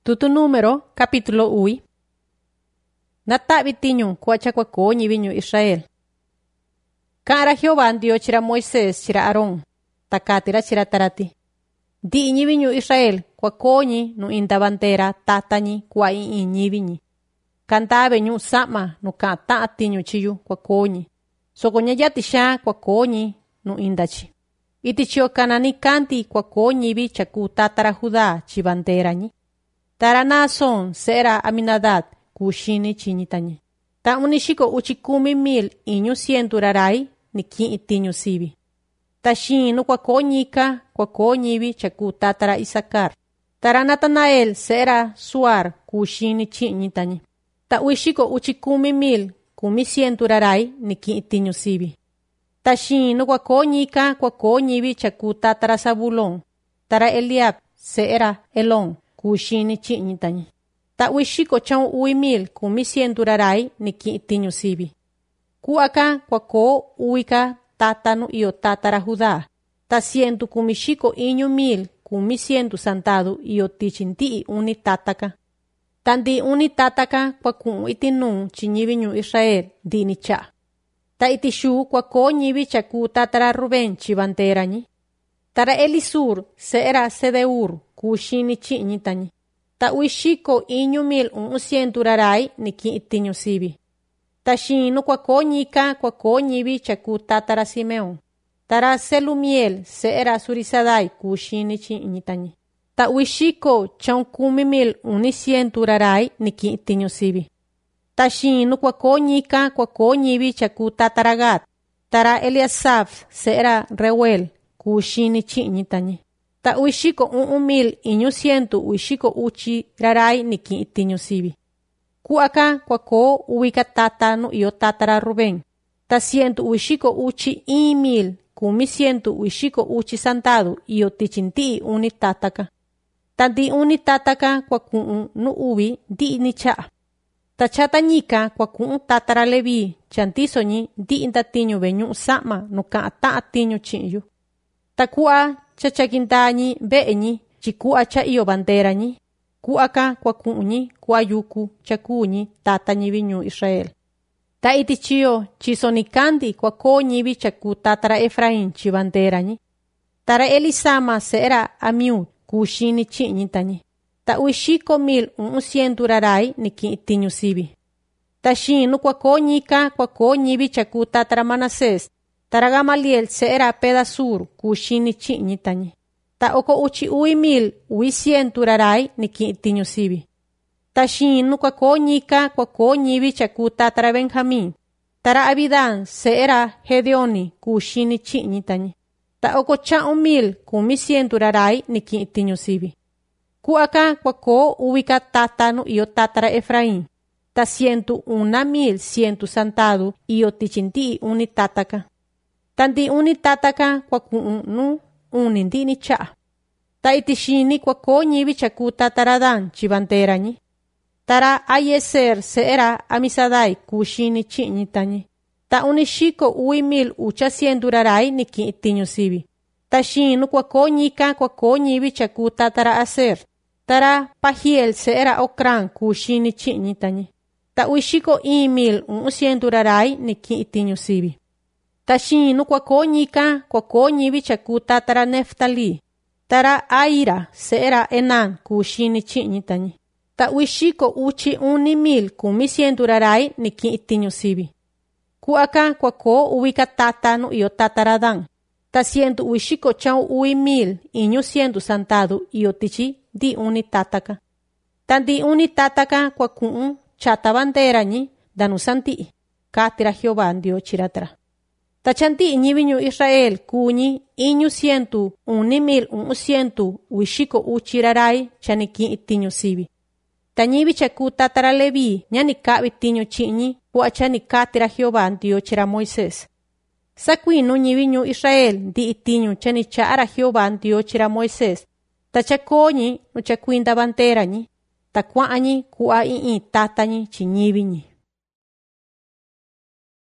Tutu número, capítulo 8. Natabi tiño kuachakwa ñiviño Israel. Kara Jehová dio chira Moisés chira Aarón, takatira chira tarati. Di ñiviño Israel kwakoñi no indabantera tatañi kwa ñiviñi. Kantabe ñu sama no kata tiño chiyu kwakoñi. Sokoña yatisha kwakoñi no indachi. Itichio kanani kanti kwakoñi bi chaku tatara Judá chibanterañi. Tarana son sera Aminadab kushini chiñitañi. Ta unishiko uchikumi mil iñu cienturarai ni ki itiñu sibi. Ta shinu kwakoñika kwakoñibi chaku tatara Isakar. Tara Natanael sera Suar kushini chiñitañi. Ta uishiko uchikumi mil kumi cienturarai ni ki itiñu sibi. Ta shinu kwakoñika kwakoñibi chaku tatara Zabulón. Tara Eliab sera Elón kushini chiñitañi. Ta uishiko chau uimil kumi cienturarai ni ki itiñu sibi. Kuaka kwako uika tatanu iyo tatara Judá. Ta cientu kumishiko iñu mil kumi cientu santadu iyo tichinti uni tataka. Tandi uni tataka kwaku itinu chiñiviñu Israel dini cha. Ta itishu kwako ñivi chaku tatara Rubén chibanterañi. Tara Elisur sera Sedeur kushini chiñitañi. Ta uishiko iñu mil cienturarai ni ki itiñu sibi. Ta shinu kwakoñika kwakoñibi chaku tatara Simeón. Tara Selumiel sera Surisadai kushini chiñitañi. Ta uishiko chankumi mil cienturarai ni ki itiñu sibi. Ta shinu kwakoñika kwakoñibi chaku tatara Gad. Tara Eliasaf sera Reuel kushini chiñitañi. Ta uishiko mil cientu uishiko uchi rarai ni ki itiñu sibi. Kuaka kwako uwika tatanu iyo tatara Rubén. Ta cientu uishiko uchi mil kumi cientu uishiko uchi santadu iyo tichinti uni tataka. Tanti uni tataka kwaku nu uwi di ni cha. Ta chatañika kwaku tatara Levi chantisoñi di indatiñu beñu sama no ka ta atiñu chiñu. Ta kua chachakintañi be'eñi chikua cha iyo banderañi. Kuaka kwakuñi kuayuku chakuñi tatañi viñu Israel. Ta itichio chisonikandi kwakoñibi chaku tatara Efraín chibanderañi. Tara Elisama sera Amiud kushini chiñitañi. Ta uishiko mil cienturarai ni ki itiñu sibi. Ta shinu kwakoñika kwakoñibi chaku tatara Manasés. Tara Gamaliel sera Pedasur kushini chiñitañi. Ta oko uchi mil cienturarai ni ki itiñu sibi. Ta shinu kwakoñika kwakoñibi chaku tatara Benjamín. Tara Abidán sera Gedeoni kushini chiñitañi. Ta oko chau mil kumi cienturarai ni ki itiñu sibi. Kuaka kwako uwika tatanu iyo tatara Efraín. Ta 101,000 cientu santadu iyo tichinti uni tataka. Tanti uni tataka kwaku nu uni ndini cha. Ta itishini kwakoñibi chaku tatara Dan chibanterañi. Tara Ayeser sera Amisadai kushini chiñitañi. Ta unishiko mil cienturarai ni ki itiñu sibi. Ta shinu kwakoñika kwakoñibi chaku tatara Aser. Tara Pagiel sera Ocrán kushini chiñitañi. Ta uishiko mil cienturarai ni ki itiñu sibi. Ta shinu kwakoñika kwakoñibi chaku tatara Neftali. Tara Aira sera Enán kushini chiñitañi. Ta uishiko uchi mil kumi cienturarai ni ki itiñu sibi. Kuaka kwako uwika tatanu iyo tatara Dan. Ta cientu uishiko chau mil cientu santadu iyo tichi di uni tataka. Tanti uni tataka kwaku chata banderañi danu santi. Katira Jehová dio chiratara. Ta chanti ñiviñu Israel kuñi cientu mil cientu uishiko uchirarai chaniki itiñu sibi. Ta ñivi chaku tatara Levi ñani kabi tiñu chiñi kua chani katira Jehová dio chira Moisés. Sakuinu ñiviñu Israel di itiñu chani chara Jehová dio chira Moisés. Ta chakoñi no chakuinda banderañi. Ta kuañi kua tatañi chiñiviñi.